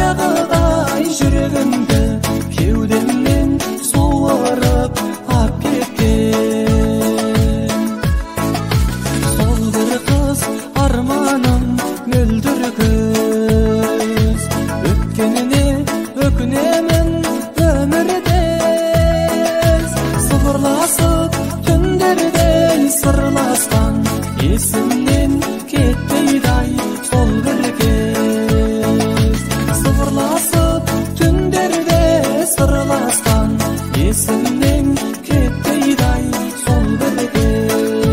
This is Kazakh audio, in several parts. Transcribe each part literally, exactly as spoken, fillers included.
баягыдай жүрөгүмдү кеудемден суырып ап кеткен. Сол бир кыз арманым мөлдүр көз, өткөнүнө өкүнөмүн өмүрдө. Сыбырласып түндөрдөй сырласкан, эсимден кетпейдай сол бир кез. Сыбырласып түндөрдө сырласкан, эсимден кетпейдай сол бир кез.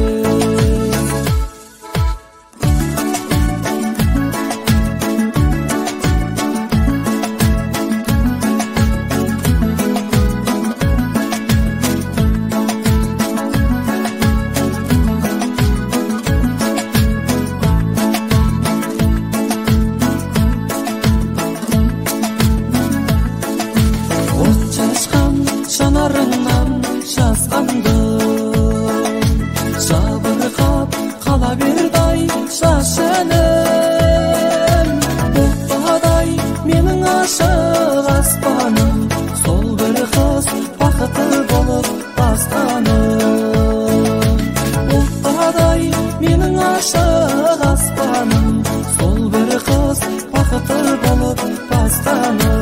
От чачкан жанарыңнан жазгандым, жабыркап кала бердай жашыным. Бұлтадай менің ашық аспаным, сол бір қыз бақыты болып басқаным. Бұлтадай менің ашық аспаным, сол бір қыз бақыты болып басқаным.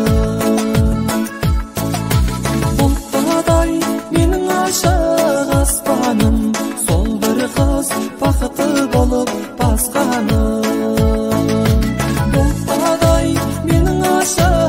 Бұлтадай менің ашық аспаным, сол бір қыз бақыты болып басқаным. Бұлтадай менің ашық